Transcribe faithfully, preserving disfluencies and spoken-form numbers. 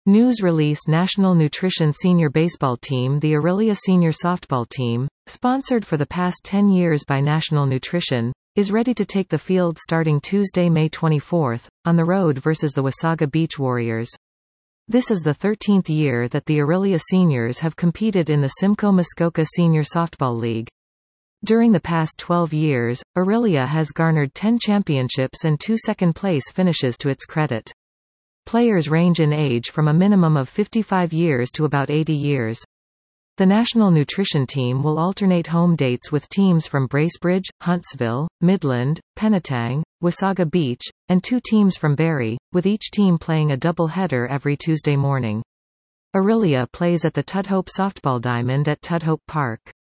News release National Nutrition Senior Baseball Team. The Orillia Senior Softball Team, sponsored for the past ten years by National Nutrition, is ready to take the field starting Tuesday, May twenty-fourth, on the road versus the Wasaga Beach Warriors. This is the thirteenth year that the Orillia Seniors have competed in the Simcoe Muskoka Senior Softball League. During the past twelve years, Orillia has garnered ten championships and two second-place finishes to its credit. Players range in age from a minimum of fifty-five years to about eighty years. The National Nutrition Team will alternate home dates with teams from Bracebridge, Huntsville, Midland, Penetang, Wasaga Beach, and two teams from Barrie, with each team playing a double-header every Tuesday morning. Orillia plays at the Tudhope Softball Diamond at Tudhope Park.